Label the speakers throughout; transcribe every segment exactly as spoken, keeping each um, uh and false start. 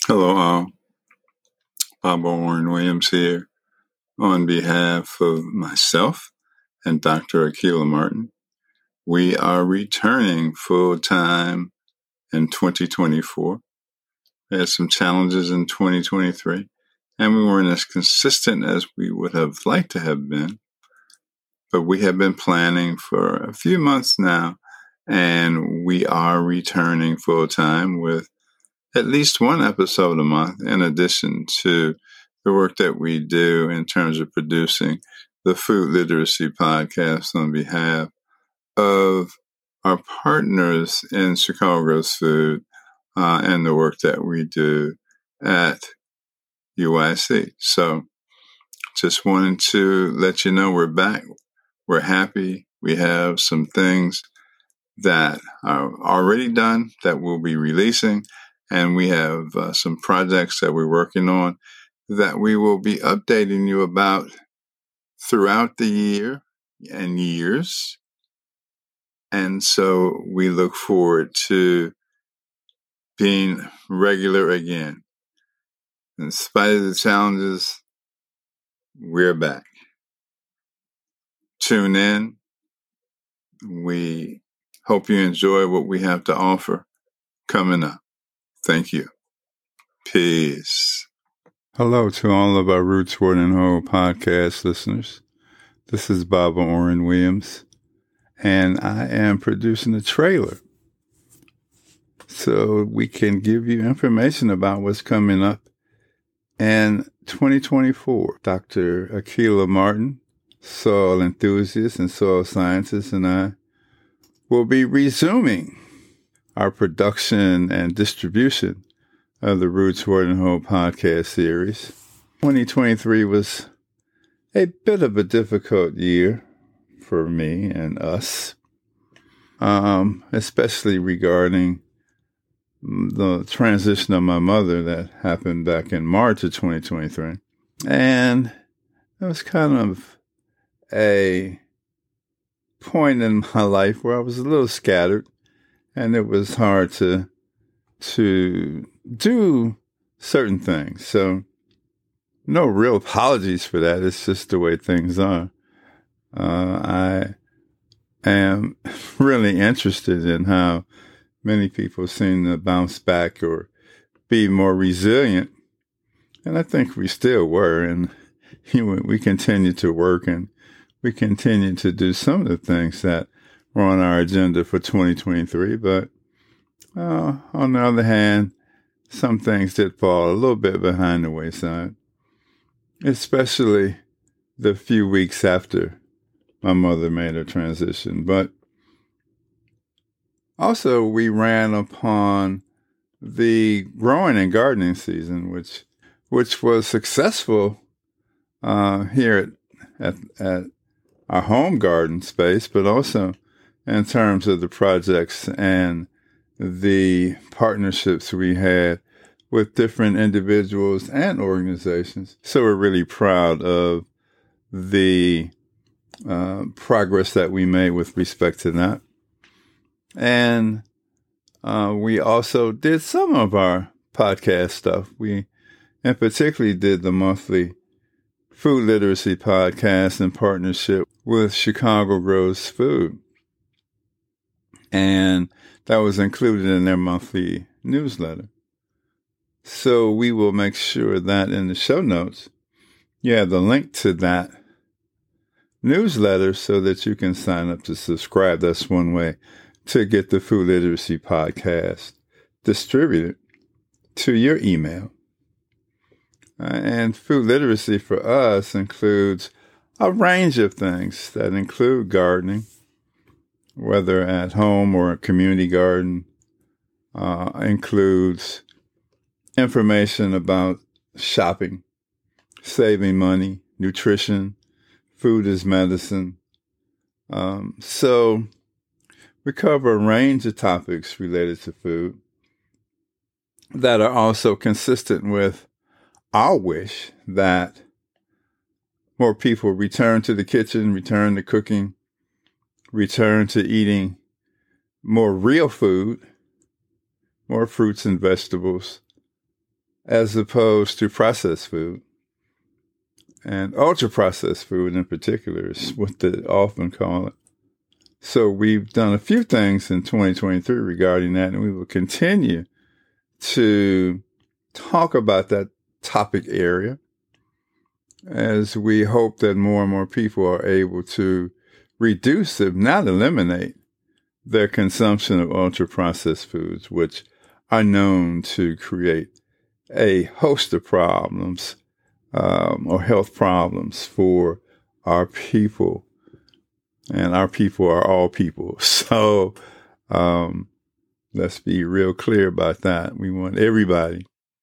Speaker 1: Hello, all. Bob Warren Williams here on behalf of myself and Doctor Akila Martin. We are returning full-time in twenty twenty-four. We had some challenges in twenty twenty-three, and we weren't as consistent as we would have liked to have been. But we have been planning for a few months now, and we are returning full-time with at least one episode a month, in addition to the work that we do in terms of producing the Food Literacy Podcast on behalf of our partners in Chicago Grows Food uh, and the work that we do at U I C. So just wanted to let you know we're back. We're happy. We have some things that are already done that we'll be releasing. And we have uh, some projects that we're working on that we will be updating you about throughout the year and years. And so we look forward to being regular again. In spite of the challenges, we're back. Tune in. We hope you enjoy what we have to offer coming up. Thank you. Peace. Hello to all of our Roots, Word, and Whole podcast listeners. This is Bob Warren Williams, and I am producing a trailer so we can give you information about what's coming up in twenty twenty-four. Doctor Akila Martin, soil enthusiast and soil scientist, and I will be resuming our production and distribution of the Roots, Word, and Whole podcast series. twenty twenty-three was a bit of a difficult year for me and us, um, especially regarding the transition of my mother that happened back in March of twenty twenty-three. And it was kind of a point in my life where I was a little scattered, and it was hard to to do certain things. So no real apologies for that. It's just the way things are. Uh, I am really interested in how many people seem to bounce back or be more resilient. And I think we still were. And you know, we continue to work, and we continue to do some of the things that were on our agenda for twenty twenty-three. But uh, on the other hand, some things did fall a little bit behind the wayside, especially the few weeks after my mother made her transition. But also, we ran upon the growing and gardening season, which which was successful uh, here at, at at our home garden space, but also in terms of the projects and the partnerships we had with different individuals and organizations. So we're really proud of the uh, progress that we made with respect to that. And uh, we also did some of our podcast stuff. We, in particular, did the monthly Food Literacy Podcast in partnership with Chicago Grows Food. And that was included in their monthly newsletter. So we will make sure that in the show notes, you have the link to that newsletter so that you can sign up to subscribe. That's one way to get the Food Literacy Podcast distributed to your email. Uh, and food literacy for us includes a range of things that include gardening, whether at home or a community garden, uh, includes information about shopping, saving money, nutrition, food is medicine. Um, so we cover a range of topics related to food that are also consistent with our wish that more people return to the kitchen, return to cooking, return to eating more real food, more fruits and vegetables, as opposed to processed food. And ultra-processed food in particular is what they often call it. So we've done a few things in twenty twenty-three regarding that, and we will continue to talk about that topic area as we hope that more and more people are able to reduce, if not eliminate, their consumption of ultra-processed foods, which are known to create a host of problems um, or health problems for our people. And our people are all people. So um, let's be real clear about that. We want everybody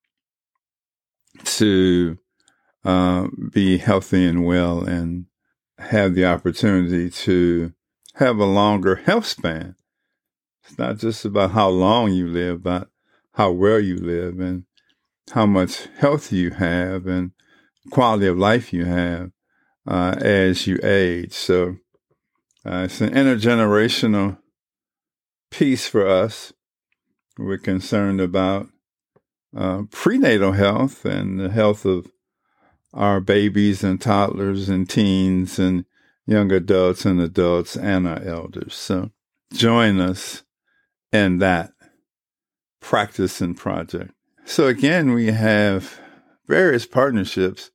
Speaker 1: to uh, be healthy and well and have the opportunity to have a longer health span. It's not just about how long you live, but how well you live and how much health you have and quality of life you have uh, as you age. So uh, it's an intergenerational piece for us. We're concerned about uh, prenatal health and the health of our babies and toddlers and teens and young adults and adults and our elders. So join us in that practice and project. So again, we have various partnerships,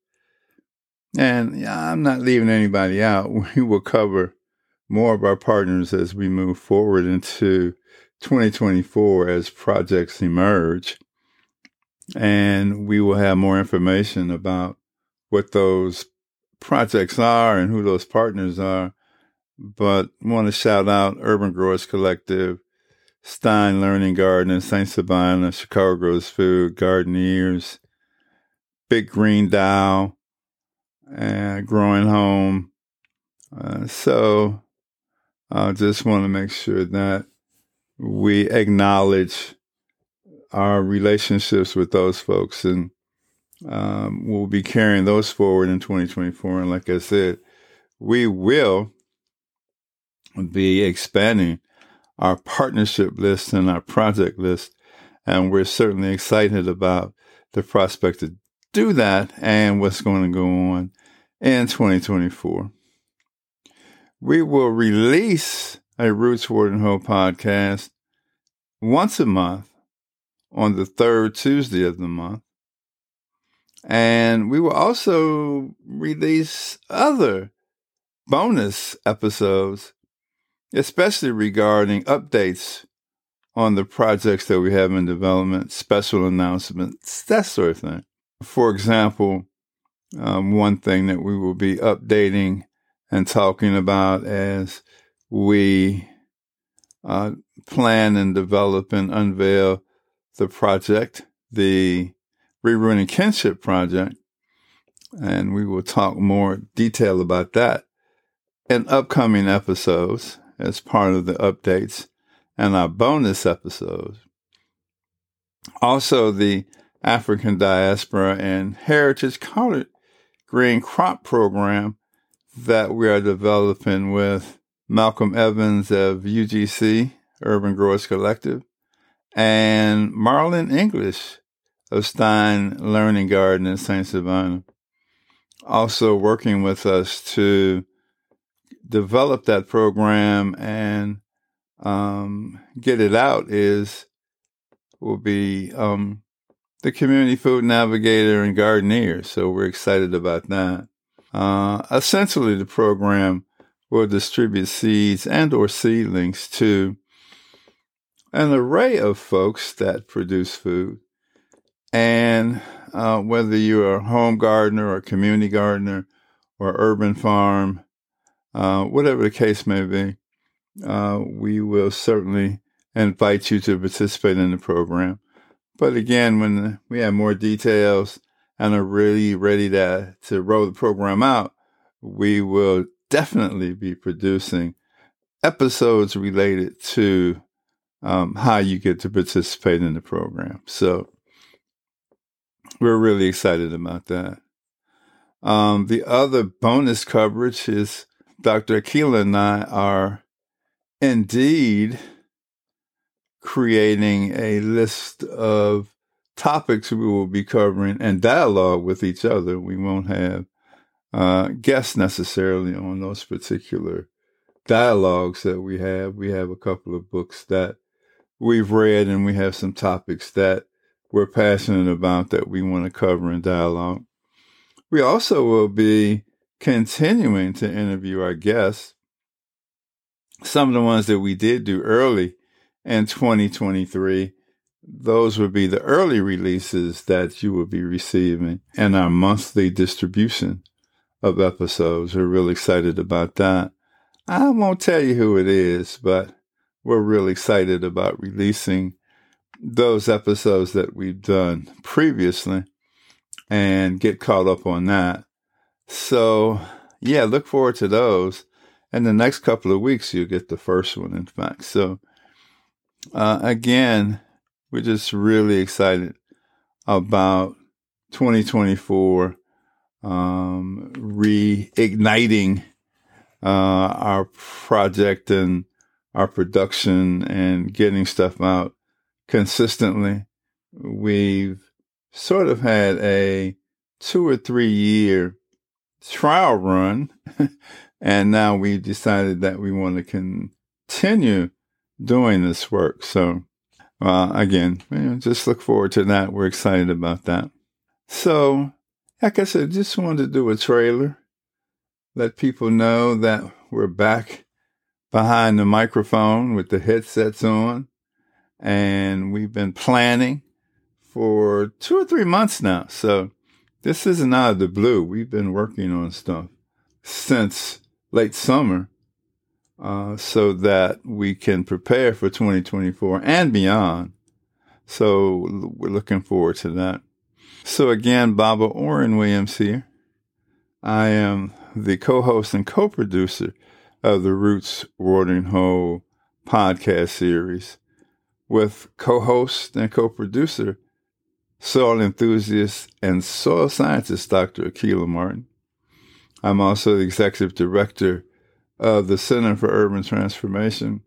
Speaker 1: and yeah, I'm not leaving anybody out. We will cover more of our partners as we move forward into twenty twenty-four as projects emerge, and we will have more information about what those projects are and who those partners are. But I want to shout out Urban Growers Collective, Stein Learning Garden in Saint Sabina, Chicago Grows Food, Gardeneers, Big Green Dow, and Growing Home. Uh, so I just want to make sure that we acknowledge our relationships with those folks, and um, we'll be carrying those forward in twenty twenty-four. And like I said, we will be expanding our partnership list and our project list, and we're certainly excited about the prospect to do that and what's going to go on in twenty twenty-four. We will release a Roots Word and Hope podcast once a month on the third Tuesday of the month. And we will also release other bonus episodes, especially regarding updates on the projects that we have in development, special announcements, that sort of thing. For example, um, one thing that we will be updating and talking about as we uh, plan and develop and unveil the project, the Rerooting Kinship Project, and we will talk more detail about that in upcoming episodes as part of the updates and our bonus episodes. Also, the African Diaspora and Heritage Collard Green Crop Program that we are developing with Malcolm Evans of U G C, Urban Growers Collective, and Marlon English of Stein Learning Garden in Saint Savannah. Also working with us to develop that program and um, get it out is will be um, the Community Food Navigator and Gardeneers. So we're excited about that. Uh, essentially, the program will distribute seeds and or seedlings to an array of folks that produce food. And uh, whether you're a home gardener or a community gardener or urban farm, uh, whatever the case may be, uh, we will certainly invite you to participate in the program. But again, when we have more details and are really ready to, to roll the program out, we will definitely be producing episodes related to um, how you get to participate in the program. So we're really excited about that. Um, the other bonus coverage is Doctor Akila and I are indeed creating a list of topics we will be covering and dialogue with each other. We won't have uh, guests necessarily on those particular dialogues that we have. We have a couple of books that we've read, and we have some topics that we're passionate about that we want to cover in dialogue. We also will be continuing to interview our guests. Some of the ones that we did do early in twenty twenty-three, those would be the early releases that you will be receiving in our monthly distribution of episodes. We're really excited about that. I won't tell you who it is, but we're really excited about releasing those episodes that we've done previously and get caught up on that. So, yeah, look forward to those. In the next couple of weeks, you'll get the first one, in fact. So, uh, again, we're just really excited about twenty twenty-four, um, reigniting uh, our project and our production and getting stuff out consistently. We've sort of had a two or three year trial run, and now we've decided that we want to continue doing this work. So, uh, again, you know, just look forward to that. We're excited about that. So, like I said, just wanted to do a trailer, let people know that we're back behind the microphone with the headsets on, and we've been planning for two or three months now. So this isn't out of the blue. We've been working on stuff since late summer uh, so that we can prepare for twenty twenty-four and beyond. So we're looking forward to that. So again, Baba Oren Williams here. I am the co-host and co-producer of the Roots Watering Hole podcast series with co-host and co-producer, soil enthusiast and soil scientist, Doctor Akilah Martin. I'm also the executive director of the Center for Urban Transformation.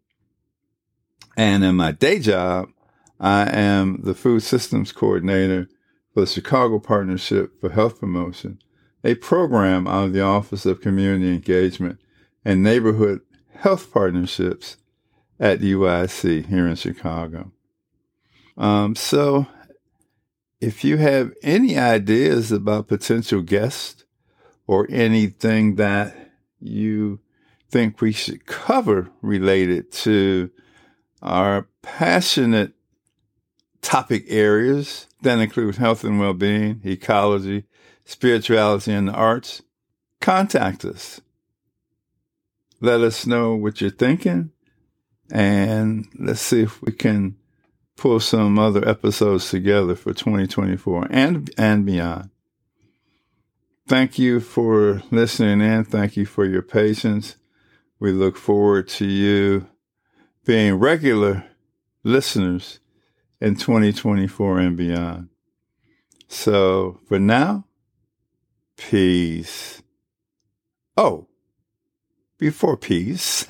Speaker 1: And in my day job, I am the food systems coordinator for the Chicago Partnership for Health Promotion, a program out of the Office of Community Engagement and Neighborhood Health Partnerships at U I C here in Chicago. Um, so if you have any ideas about potential guests or anything that you think we should cover related to our passionate topic areas that include health and well-being, ecology, spirituality, and the arts, contact us. Let us know what you're thinking, and let's see if we can pull some other episodes together for twenty twenty-four and, and beyond. Thank you for listening in. Thank you for your patience. We look forward to you being regular listeners in twenty twenty-four and beyond. So for now, peace. Oh, before peace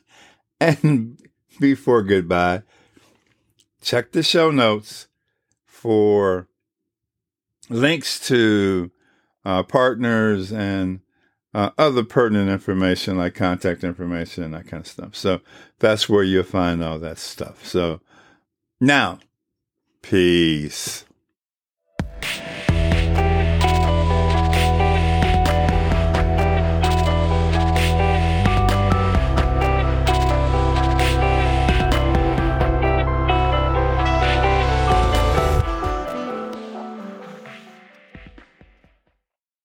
Speaker 1: and before goodbye, check the show notes for links to uh, partners and uh, other pertinent information like contact information and that kind of stuff. So that's where you'll find all that stuff. So now, peace.